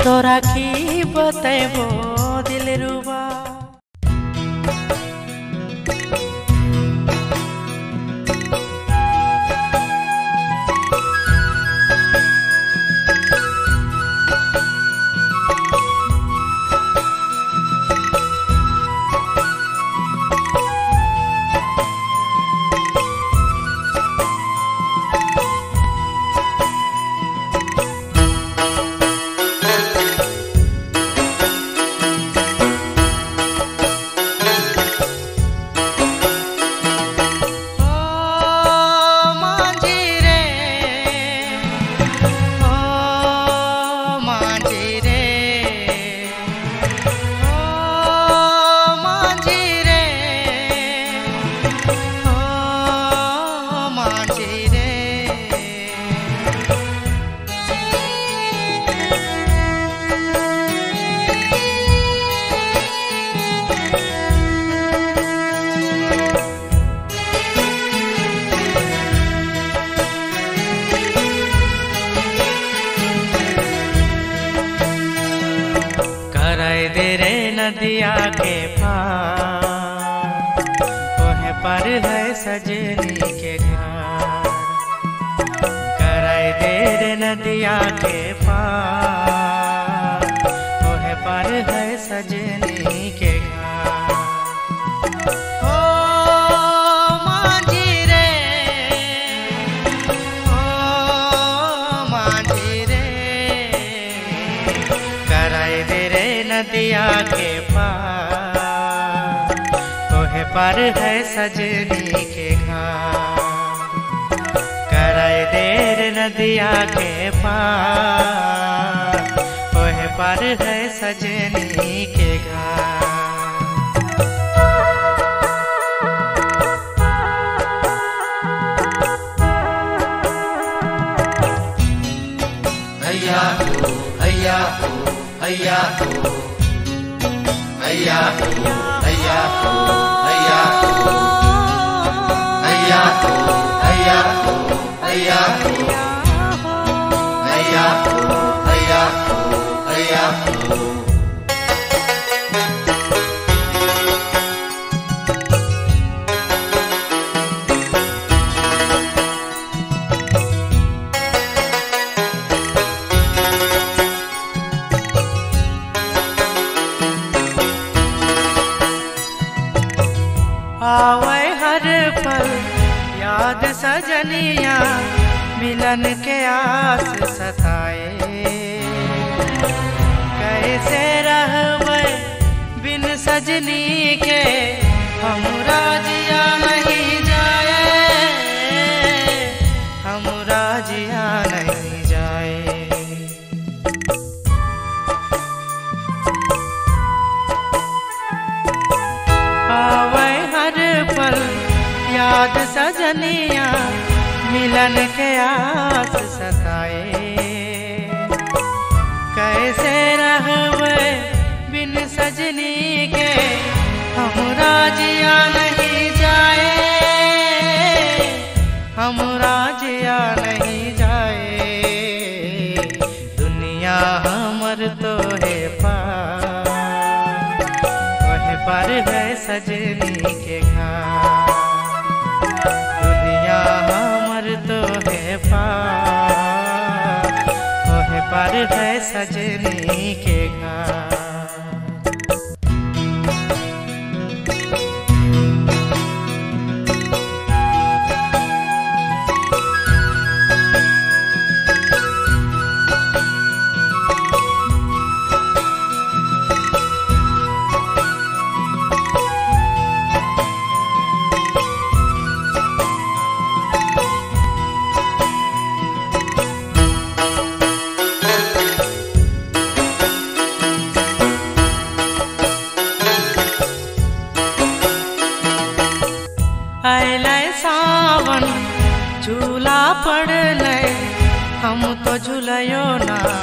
तोरा की बतेबो दिल रुबा। दे रे नदिया के पार, ओहे पर है सजनी के घर। कराई दे रे नदिया के पार, ओहे पर है सजनी के घर। ओ माझी रे, ओ माझी रे, कराई दे रे नदिया के पार, ओहे पर है सजनी के घर। कराई दे रे नदिया के पार, ओहे पर है सजनी के घर। हैया हो, हैया हो, हैया हो, हैया हो, हैया हो, हैया हो, हैया हो, हैया हो, हैया हो, हैया हो, हैया हो, हैया हो। आवे हर पल याद सजनिया, मिलन के आस सताए। कैसे रहवे बिन सजनी के, हमरा जिया नहीं जाए, हमरा जिया नहीं जाए। आवे हर पल याद सजनिया, मिलन के आस सताए। कैसे रहवे बिन सजनी के, हमरा जिया नहीं जाए, हमरा जिया नहीं जाए। दुनिया हमर तो है पार, ओहे पर है सजनी के घर। दुनिया हमर तो है पार, ओहे पर है सजनी के घर। अइलै सावन झूला पड़लै, हम तो झूलयो ना